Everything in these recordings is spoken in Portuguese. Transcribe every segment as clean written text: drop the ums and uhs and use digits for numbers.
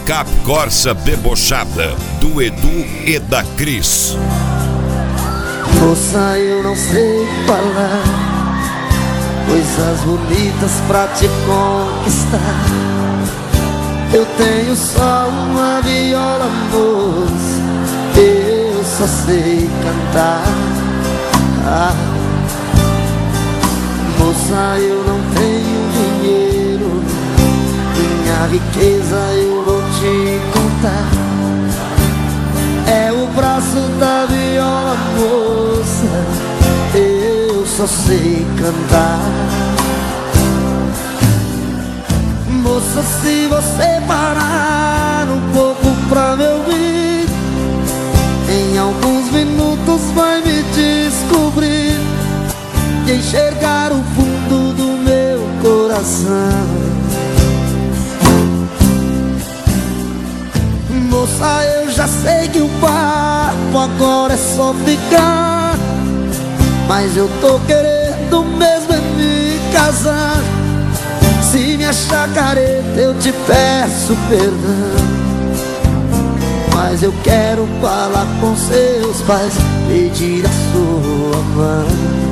Picape Corsa debochada, do Edu e da Cris. Moça, eu não sei falar coisas bonitas pra te conquistar. Eu tenho só uma viola, moça, eu só sei cantar. Moça, eu não tenho dinheiro, minha riqueza eu vou te contar. É o braço da viola, moça, eu só sei cantar. Moça, se você parar um pouco pra me ouvir, em alguns minutos vai me descobrir e enxergar o fundo do meu coração. Moça, eu já sei que o papo agora é só ficar, mas eu tô querendo mesmo é me casar. Se me achar careta eu te peço perdão, mas eu quero falar com seus pais, pedir a sua mão.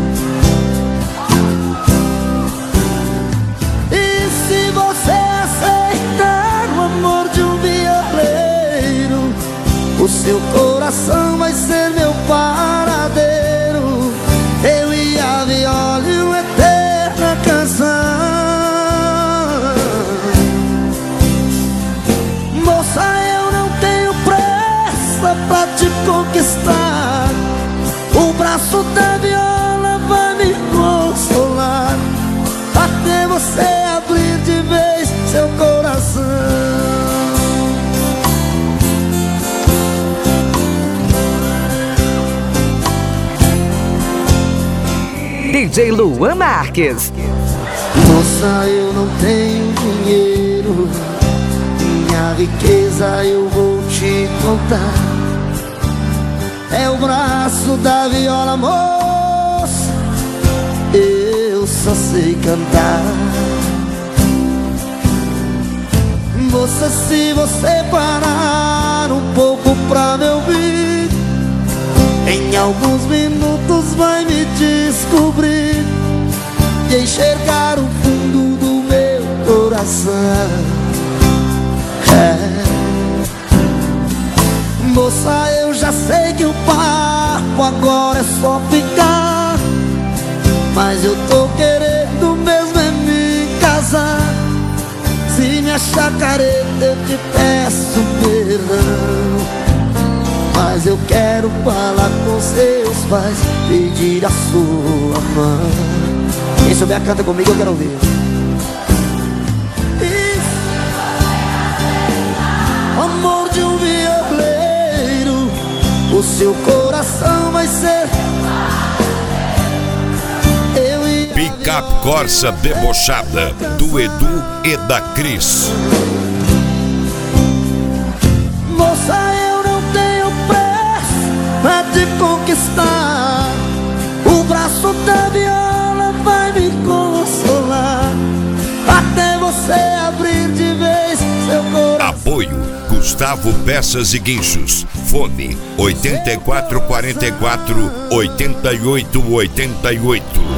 E se você aceitar o amor de um violeiro, o seu coração vai ser meu paradeiro, eu e a viola e uma eterna canção. Moça, eu não tenho pressa pra te conquistar, o braço da viola vai me consolar, até você abrir de vez seu coração. DJ Luan Marques. Moça, eu não tenho dinheiro, minha riqueza eu vou te contar. É o braço da viola, moça, eu só sei cantar. Moça, se você parar um pouco pra me ouvir, em alguns minutos vai me descobrir e enxergar o fundo do meu coração. Moça, eu já sei que o papo agora é só ficar, mas eu tô querendo mesmo é me casar. Se me achar careta eu te peço perdão, mas eu quero falar com seus pais, pedir a sua mão. Quem souber canta comigo, eu quero ouvir. Amor de um violeiro, o seu coração vai ser eu e Picape Corsa debochada, do Edu e da Cris. Moça, eu não tenho pressa pra te conquistar, o braço da viola vai me consolar, até você abrir de vez seu coração. Apoio Gustavo Peças e Guinchos. Fone 8444 8888.